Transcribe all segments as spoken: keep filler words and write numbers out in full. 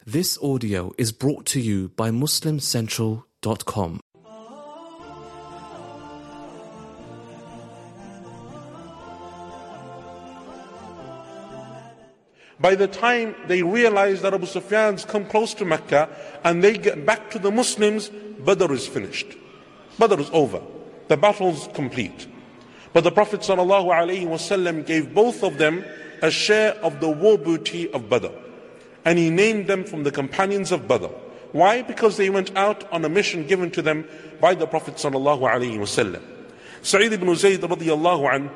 This audio is brought to you by Muslim Central dot com. By the time they realize that Abu Sufyan's come close to Mecca and they get back to the Muslims, Badr is finished. Badr is over. The battle's complete. But the Prophet ﷺ gave both of them a share of the war booty of Badr. And he named them from the companions of Badr. Why? Because they went out on a mission given to them by the Prophet ﷺ. Sa'id ibn Zayd radiallahu anh,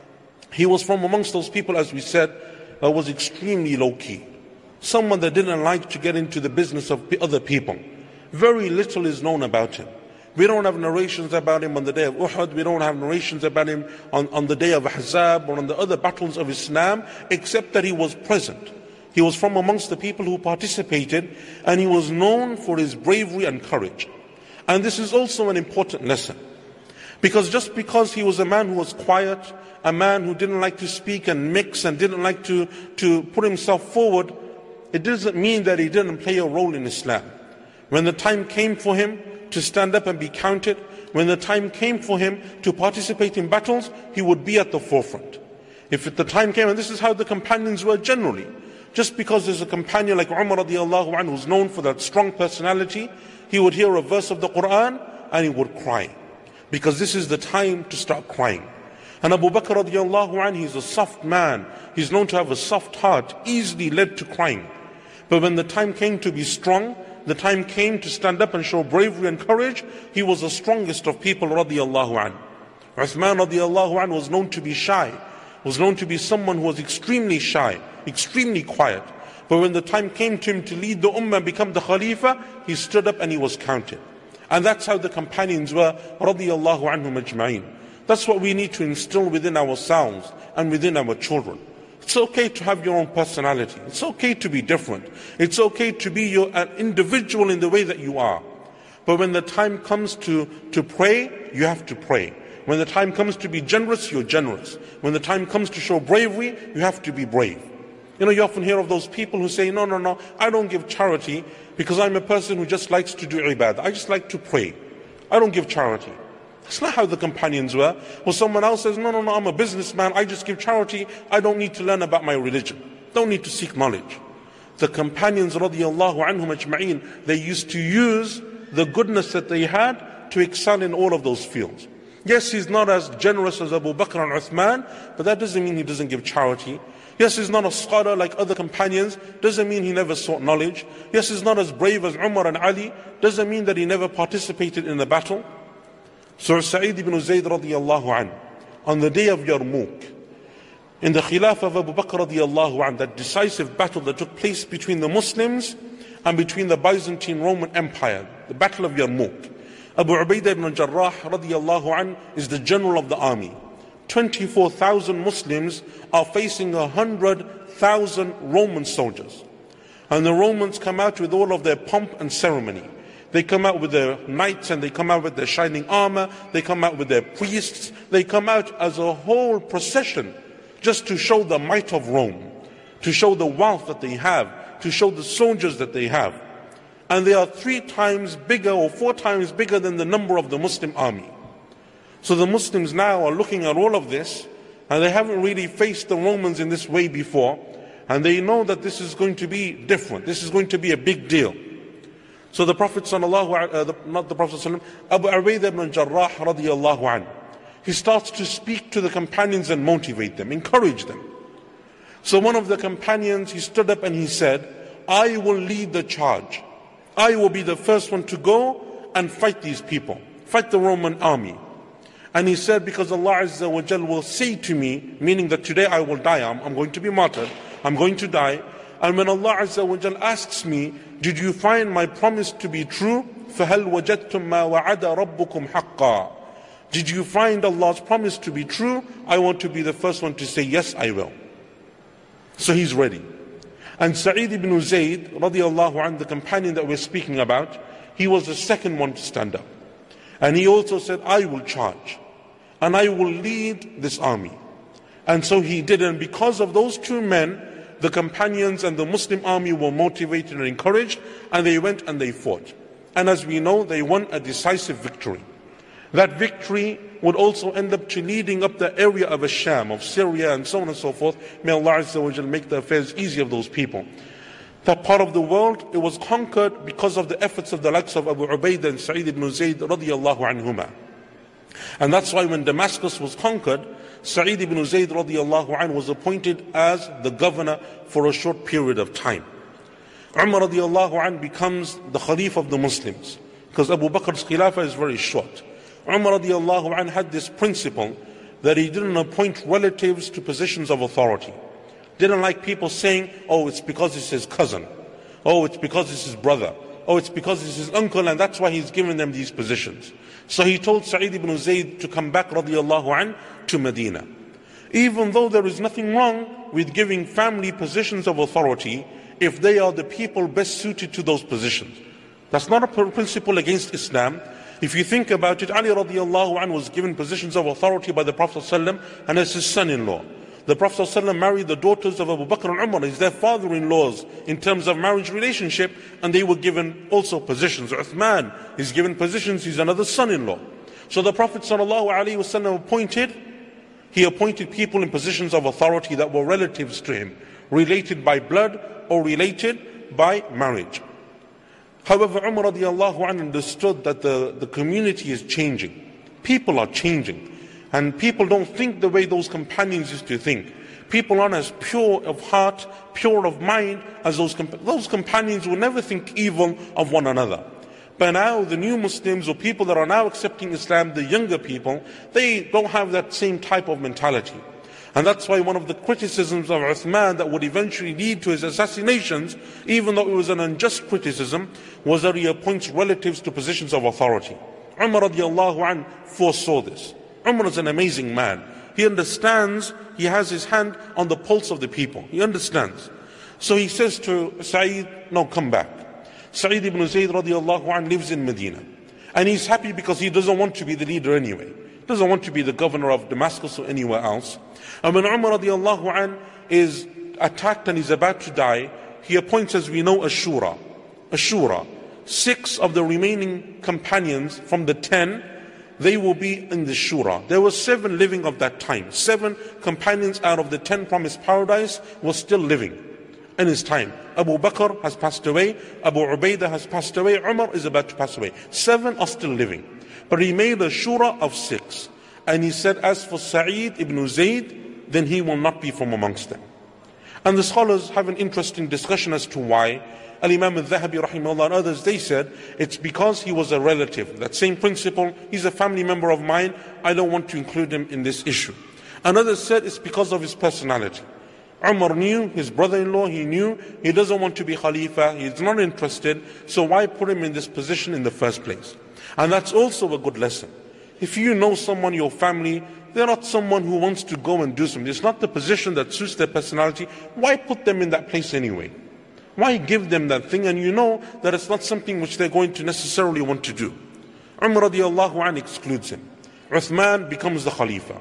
he was from amongst those people, as we said, that was extremely low-key. Someone that didn't like to get into the business of other people. Very little is known about him. We don't have narrations about him on the day of Uhud. We don't have narrations about him on, on the day of Ahzab or on the other battles of Islam, except that he was present. He was from amongst the people who participated, and he was known for his bravery and courage. And this is also an important lesson. Because just because he was a man who was quiet, a man who didn't like to speak and mix and didn't like to, to put himself forward, it doesn't mean that he didn't play a role in Islam. When the time came for him to stand up and be counted, when the time came for him to participate in battles, he would be at the forefront. If at the time came, and this is how the companions were generally, just because there's a companion like Umar radiallahu anhu who's known for that strong personality, he would hear a verse of the Quran and he would cry. Because this is the time to start crying. And Abu Bakr radiallahu anhu, he's a soft man. He's known to have a soft heart, easily led to crying. But when the time came to be strong, the time came to stand up and show bravery and courage, he was the strongest of people radiallahu anhu. Uthman radiallahu anhu was known to be shy, was known to be someone who was extremely shy, extremely quiet. But when the time came to him to lead the ummah and become the Khalifa, he stood up and he was counted. And that's how the companions were, radiyallahu anhum ajma'in. That's what we need to instill within ourselves and within our children. It's okay to have your own personality. It's okay to be different. It's okay to be your, an individual in the way that you are. But when the time comes to, to pray, you have to pray. When the time comes to be generous, you're generous. When the time comes to show bravery, you have to be brave. You know, you often hear of those people who say, no, no, no, I don't give charity because I'm a person who just likes to do ibadah. I just like to pray. I don't give charity. That's not how the companions were. Or someone else says, no, no, no, I'm a businessman. I just give charity. I don't need to learn about my religion. Don't need to seek knowledge. The companions, radiallahu anhum ajma'in, they used to use the goodness that they had to excel in all of those fields. Yes, he's not as generous as Abu Bakr and Uthman, but that doesn't mean he doesn't give charity. Yes, he's not a scholar like other companions, doesn't mean he never sought knowledge. Yes, he's not as brave as Umar and Ali, doesn't mean that he never participated in the battle. So Sa'id ibn Zayd radiallahu anhu, on the day of Yarmouk, in the Khilafah of Abu Bakr radiallahu anhu, that decisive battle that took place between the Muslims and between the Byzantine Roman Empire, the Battle of Yarmouk. Abu Ubaidah ibn Jarrah radiallahu anhu is the general of the army. twenty-four thousand Muslims are facing one hundred thousand Roman soldiers. And the Romans come out with all of their pomp and ceremony. They come out with their knights and they come out with their shining armor. They come out with their priests. They come out as a whole procession just to show the might of Rome, to show the wealth that they have, to show the soldiers that they have. And they are three times bigger or four times bigger than the number of the Muslim army. So the Muslims now are looking at all of this, and they haven't really faced the Romans in this way before, and they know that this is going to be different. This is going to be a big deal. So the Prophet sallallahu uh, the, not the Prophet sallallahu Abu Ubaidah ibn Jarrah radiyallahu anhu, he starts to speak to the companions and motivate them, encourage them. So one of the companions, he stood up and he said, I will lead the charge. I will be the first one to go and fight these people, fight the Roman army. And he said, because Allah Azza wa Jal will say to me, meaning that today I will die, I'm, I'm going to be martyred, I'm going to die. And when Allah Azza wa Jal asks me, did you find my promise to be true? فَهَلْ وَجَدْتُمْ مَا وَعَدَ رَبُّكُمْ حَقًّا. Did you find Allah's promise to be true? I want to be the first one to say, yes, I will. So he's ready. And Sa'id ibn Zayd, radiallahu anhu, the companion that we're speaking about, he was the second one to stand up. And he also said, I will charge. And I will lead this army. And so he did. And because of those two men, the companions and the Muslim army were motivated and encouraged, and they went and they fought. And as we know, they won a decisive victory. That victory would also end up to leading up the area of Asham, of Syria, and so on and so forth. May Allah Azza wa Jal make the affairs easy of those people. That part of the world, it was conquered because of the efforts of the likes of Abu Ubaidah and Sa'id ibn Zayd radiyallahu anhuma. And that's why when Damascus was conquered, Sa'id ibn Zayd radiyallahu anhu was appointed as the governor for a short period of time. Umar radiyallahu anhu becomes the Khalif of the Muslims, because Abu Bakr's Khilafah is very short. Umar radiyallahu anhu had this principle that he didn't appoint relatives to positions of authority. Didn't like people saying, oh, it's because it's his cousin. Oh, it's because it's his brother. Oh, it's because it's his uncle, and that's why he's given them these positions. So he told Sa'id ibn Zayd to come back radiyallahu anhu to Medina. Even though there is nothing wrong with giving family positions of authority if they are the people best suited to those positions. That's not a principle against Islam. If you think about it, Ali radiyallahu anhu was given positions of authority by the Prophet ﷺ and as his son-in-law. The Prophet ﷺ married the daughters of Abu Bakr and Umar. He's their father-in-laws in terms of marriage relationship, and they were given also positions. Uthman is given positions, he's another son-in-law. So the Prophet ﷺ appointed, he appointed people in positions of authority that were relatives to him, related by blood or related by marriage. However, Umar radiallahu anhu understood that the, the community is changing. People are changing. And people don't think the way those companions used to think. People aren't as pure of heart, pure of mind as those companions. Those companions will never think evil of one another. But now the new Muslims, or people that are now accepting Islam, the younger people, they don't have that same type of mentality. And that's why one of the criticisms of Uthman that would eventually lead to his assassinations, even though it was an unjust criticism, was that he appoints relatives to positions of authority. Umar radiallahu anhu foresaw this. Umar is an amazing man. He understands, he has his hand on the pulse of the people. He understands. So he says to Sa'id, no, come back. Sa'id ibn Zayd radiallahu anhu lives in Medina. And he's happy because he doesn't want to be the leader anyway. He doesn't want to be the governor of Damascus or anywhere else. And when Umar radiallahu anhu is attacked and he's about to die, he appoints, as we know, a shura. A shura. Six of the remaining companions from the ten, they will be in the shura. There were seven living of that time. Seven companions out of the ten promised paradise were still living in his time. Abu Bakr has passed away. Abu Ubaidah has passed away. Umar is about to pass away. Seven are still living. But he made a shura of six. And he said, as for Sa'id ibn Zayd, then he will not be from amongst them. And the scholars have an interesting discussion as to why. Al-Imam al-Dhahabi rahimahullah and others, they said, it's because he was a relative. That same principle, he's a family member of mine, I don't want to include him in this issue. And others said it's because of his personality. Umar knew, his brother-in-law, he knew, he doesn't want to be Khalifa, he's not interested, so why put him in this position in the first place? And that's also a good lesson. If you know someone, your family, they're not someone who wants to go and do something. It's not the position that suits their personality. Why put them in that place anyway? Why give them that thing? And you know that it's not something which they're going to necessarily want to do. Umar radiallahu anhu excludes him. Uthman becomes the Khalifa.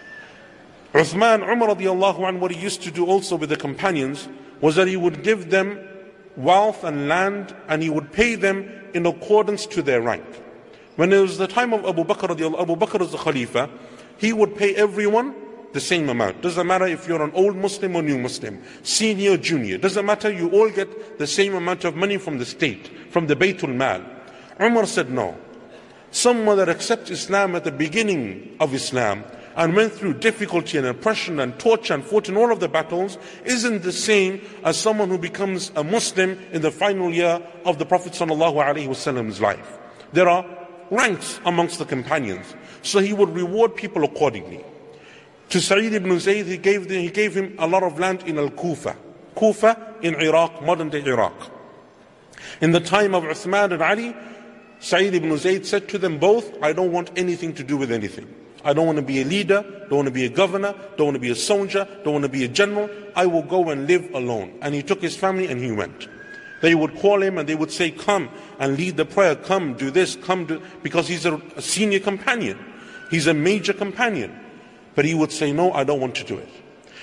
Uthman, Umar radiallahu anhu, what he used to do also with the companions was that he would give them wealth and land, and he would pay them in accordance to their rank. When it was the time of Abu Bakr radiallahu, Abu Bakr is the Khalifa, he would pay everyone the same amount. Doesn't matter if you're an old Muslim or new Muslim, senior, junior. Doesn't matter, you all get the same amount of money from the state, from the Baytul Mal. Umar said no. Someone that accepts Islam at the beginning of Islam and went through difficulty and oppression and torture and fought in all of the battles isn't the same as someone who becomes a Muslim in the final year of the Prophet ﷺ's life. There are ranks amongst the companions. So he would reward people accordingly. To Sa'id ibn Zayd, he gave, the, he gave him a lot of land in Al-Kufa. Kufa in Iraq, modern-day Iraq. In the time of Uthman and Ali, Sa'id ibn Zayd said to them both, I don't want anything to do with anything. I don't want to be a leader, don't want to be a governor, don't want to be a soldier, don't want to be a general. I will go and live alone. And he took his family and he went. They would call him and they would say, come and lead the prayer, come do this, come do, because he's a, a senior companion. He's a major companion. But he would say, no, I don't want to do it.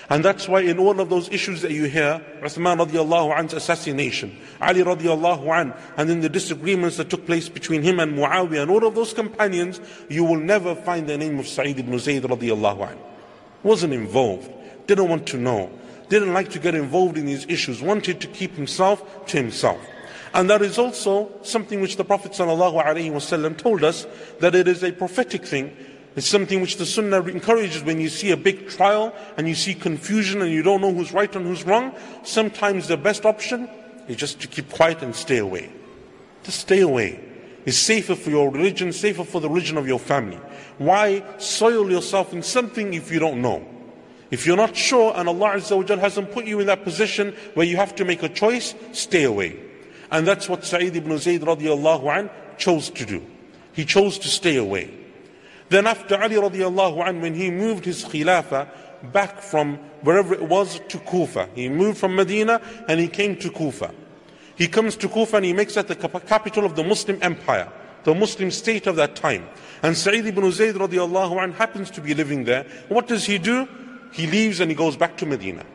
And that's why in all of those issues that you hear, Uthman radiallahu anhu's assassination, Ali radiallahu anh, and then the disagreements that took place between him and Muawiyah, and all of those companions, you will never find the name of Sa'id ibn Zayd radiallahu anh. Wasn't involved, didn't want to know, didn't like to get involved in these issues, wanted to keep himself to himself. And that is also something which the Prophet sallallahu alaihi wasallam told us, that it is a prophetic thing. It's something which the Sunnah encourages. When you see a big trial and you see confusion and you don't know who's right and who's wrong, sometimes the best option is just to keep quiet and stay away. Just stay away. It's safer for your religion, safer for the religion of your family. Why soil yourself in something if you don't know? If you're not sure and Allah Azza wa Jal hasn't put you in that position where you have to make a choice, stay away. And that's what Sa'id ibn Zayd radiallahu anh chose to do. He chose to stay away. Then after Ali radiallahu anh, when he moved his khilafah back from wherever it was to Kufa, he moved from Medina and he came to Kufa. He comes to Kufa and he makes that the capital of the Muslim empire, the Muslim state of that time. And Sa'id ibn Zayd radiallahu anh happens to be living there. What does he do? He leaves and he goes back to Medina.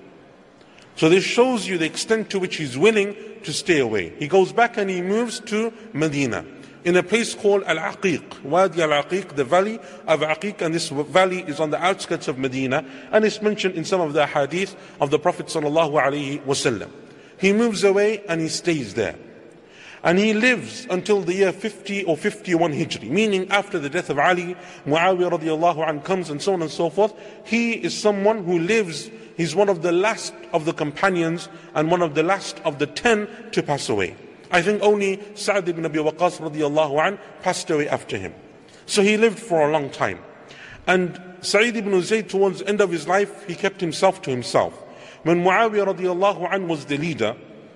So this shows you the extent to which he's willing to stay away. He goes back and he moves to Medina, in a place called Al-Aqiq, Wadi Al-Aqiq, the valley of Aqiq, and this valley is on the outskirts of Medina, and it's mentioned in some of the hadith of the Prophet sallallahu alaihi wasallam. He moves away and he stays there. And he lives until the year fifty or fifty-one Hijri, meaning after the death of Ali, Muawiyah radiallahu anh comes and so on and so forth. He is someone who lives, he's one of the last of the companions and one of the last of the ten to pass away. I think only Sa'd ibn Abi Waqqas radiallahu anh passed away after him. So he lived for a long time. And Sa'id ibn Zayd, towards the end of his life, he kept himself to himself. When Muawiyah radiallahu anh was the leader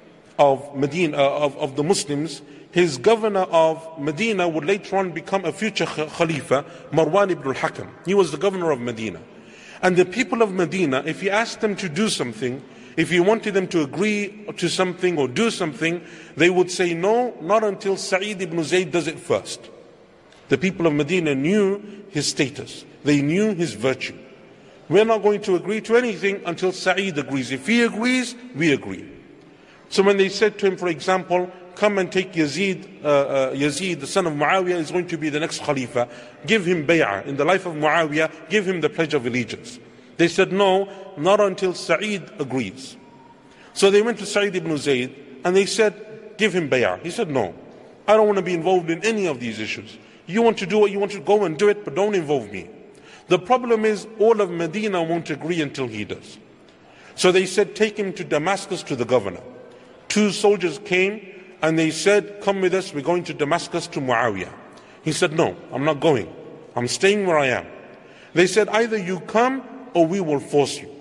of Medina, uh, of, of the Muslims, his governor of Medina would later on become a future Khalifa, Marwan ibn al-Hakam. He was the governor of Medina. And the people of Medina, if he asked them to do something, if he wanted them to agree to something or do something, they would say no, not until Sa'id ibn Zayd does it first. The people of Medina knew his status. They knew his virtue. We're not going to agree to anything until Sa'id agrees. If he agrees, we agree. So when they said to him, for example, come and take Yazid, uh, uh, Yazid, the son of Muawiyah, is going to be the next Khalifa, give him bay'ah. In the life of Muawiyah, give him the pledge of allegiance. They said no, not until Sa'id agrees. So they went to Sa'id ibn Zayd and they said, give him bay'ah. He said no, I don't want to be involved in any of these issues. You want to do what you want to, go and do it, but don't involve me. The problem is all of Medina won't agree until he does. So they said, take him to Damascus to the governor. Two soldiers came and they said, come with us, we're going to Damascus to Muawiyah. He said, no, I'm not going. I'm staying where I am. They said, either you come or we will force you.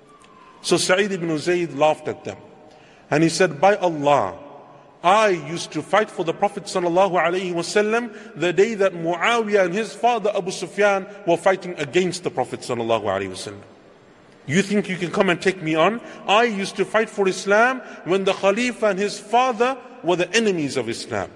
So Sa'id ibn Zayd laughed at them. And he said, by Allah, I used to fight for the Prophet sallallahu alaihi wasallam the day that Muawiyah and his father Abu Sufyan were fighting against the Prophet sallallahu alaihi wasallam. You think you can come and take me on? I used to fight for Islam when the Khalifa and his father were the enemies of Islam.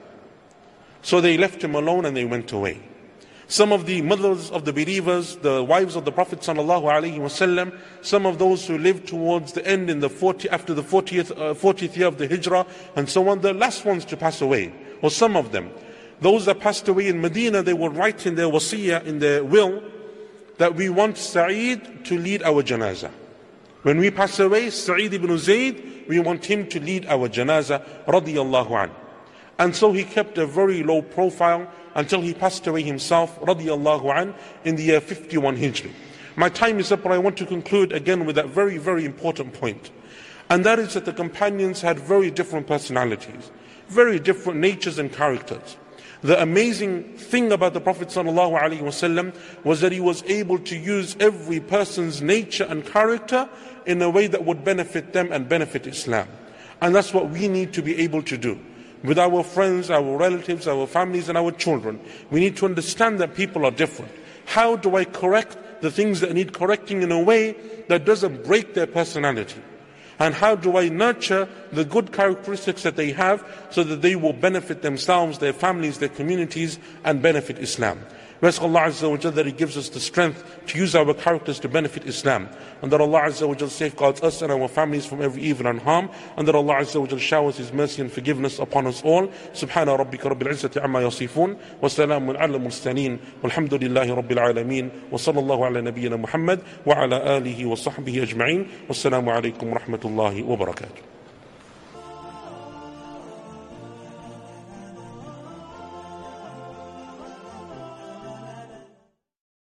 So they left him alone and they went away. Some of the mothers of the believers, the wives of the Prophet sallallahu alaihi wasallam, some of those who lived towards the end in the forty after the fortieth uh, fortieth year of the Hijrah and so on, the last ones to pass away, or some of them, those that passed away in Medina, they will write in their wasiyah, in their will, that we want Sa'id to lead our janazah. When we pass away, Sa'id ibn Zayd, we want him to lead our janazah, radiyallahu anhu. And so he kept a very low profile until he passed away himself, radiyallahu anhu, in the year fifty-one Hijri. My time is up, but I want to conclude again with that very, very important point. And that is that the companions had very different personalities, very different natures and characters. The amazing thing about the Prophet sallallahu alaihi wasallam was that he was able to use every person's nature and character in a way that would benefit them and benefit Islam. And that's what we need to be able to do. With our friends, our relatives, our families and our children, we need to understand that people are different. How do I correct the things that need correcting in a way that doesn't break their personality? And how do I nurture the good characteristics that they have so that they will benefit themselves, their families, their communities, and benefit Islam? We ask Allah Azza wa Jalla that He gives us the strength to use our characters to benefit Islam, and that Allah Azza wa Jalla safeguards us and our families from every evil and harm, and that Allah Azza wa Jalla showers His mercy and forgiveness upon us all. Subhana rabbika rabbil izzati amma yasifun, wa salamun ala mursalin, walhamdulillahi rabbil alameen, wa sallallahu ala nabiyyina Muhammad wa ala alihi wa sahbihi ajma'in. Wassalamu alaikum wa rahmatullahi wa barakatuh.